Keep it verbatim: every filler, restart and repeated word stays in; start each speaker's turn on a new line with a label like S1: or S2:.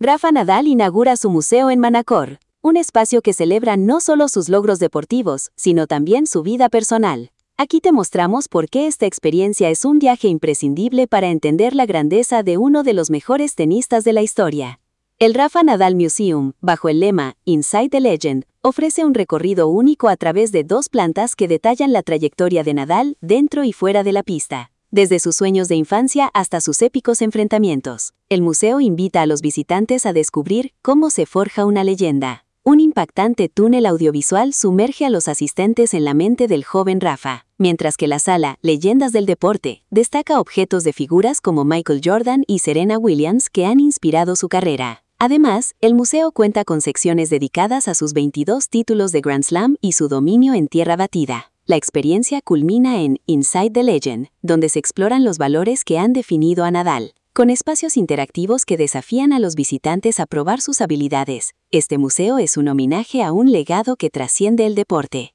S1: Rafa Nadal inaugura su museo en Manacor, un espacio que celebra no solo sus logros deportivos, sino también su vida personal. Aquí te mostramos por qué esta experiencia es un viaje imprescindible para entender la grandeza de uno de los mejores tenistas de la historia. El Rafa Nadal Museum, bajo el lema Inside the Legend, ofrece un recorrido único a través de dos plantas que detallan la trayectoria de Nadal dentro y fuera de la pista. Desde sus sueños de infancia hasta sus épicos enfrentamientos, el museo invita a los visitantes a descubrir cómo se forja una leyenda. Un impactante túnel audiovisual sumerge a los asistentes en la mente del joven Rafa, mientras que la sala Leyendas del Deporte destaca objetos de figuras como Michael Jordan y Serena Williams que han inspirado su carrera. Además, el museo cuenta con secciones dedicadas a sus veintidós títulos de Grand Slam y su dominio en tierra batida. La experiencia culmina en Inside the Legend, donde se exploran los valores que han definido a Nadal, con espacios interactivos que desafían a los visitantes a probar sus habilidades. Este museo es un homenaje a un legado que trasciende el deporte.